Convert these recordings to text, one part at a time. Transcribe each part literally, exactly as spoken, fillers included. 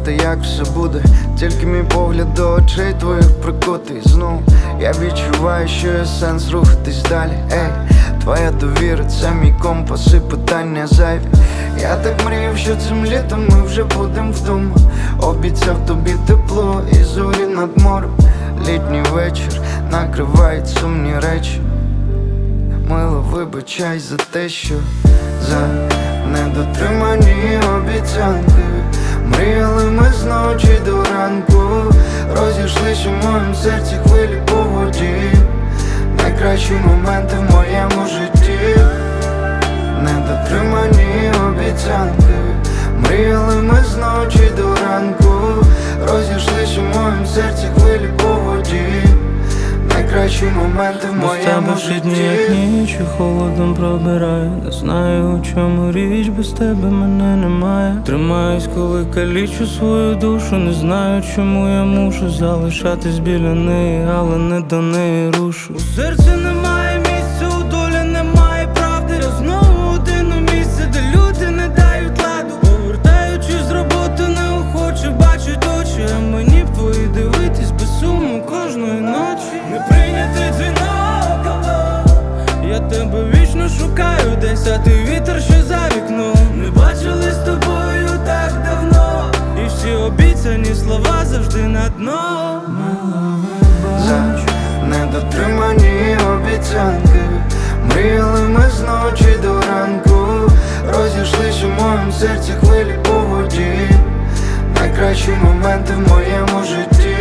знати, як все буде, тільки мій погляд до очей твоїх прикутий. Знов я відчуваю, що є сенс рухатись далі. Ей, твоя довіра, це мій компас і питання зайві. Я так мріяв, що цим літом ми вже будем вдома. Обіцяв тобі тепло і зорі над морем. Літній вечір накривають сумні речі. Мило, вибачай за те, що за недотримані обіцянки. Мріяли ми з ночі до ранку, розійшлись у моєму серці хвилі по воді. Найкращі моменти в моєму житті. Недотримані обіцянки. Мріяли ми з ночі до ранку, розійшлись у моєму серці хвилі по воді. Найкращі моменти в моєму житті. Без тебе як ніч і холодом пробирає. Не знаю, у чому річ, без тебе мене немає. Тримаюсь, коли калічу свою душу. Не знаю, чому я мушу залишатись біля неї, але не до неї рушу. У серці немає місця, у долі немає правди. Я знову один у місці, де люди не дають ладу. Повертаючись з роботи, неохоче бачать очі, а мені б твої дивитись без суму кожної ночі. Не прийнятий дзвінок, я тебе вічно шукаю десь, а ти вітер, що за вікном. Не бачили з тобою так давно, і всі обіцяні слова завжди на дно. За недотримані обіцянки. Мріяли ми з ночі до ранку, розійшлись у моєму серці хвилі по воді. Найкращі моменти в моєму житті.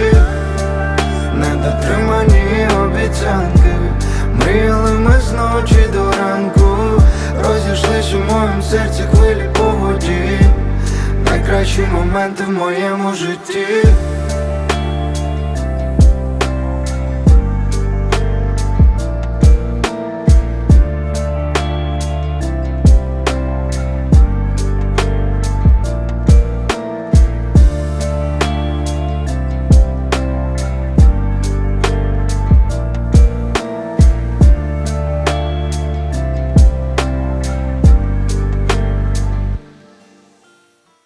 Недотримані обіцянки. Мріяли ми з ночі до ранку, розійшлись у моєму серці хвилі по воді. Найкращі моменти в моєму житті.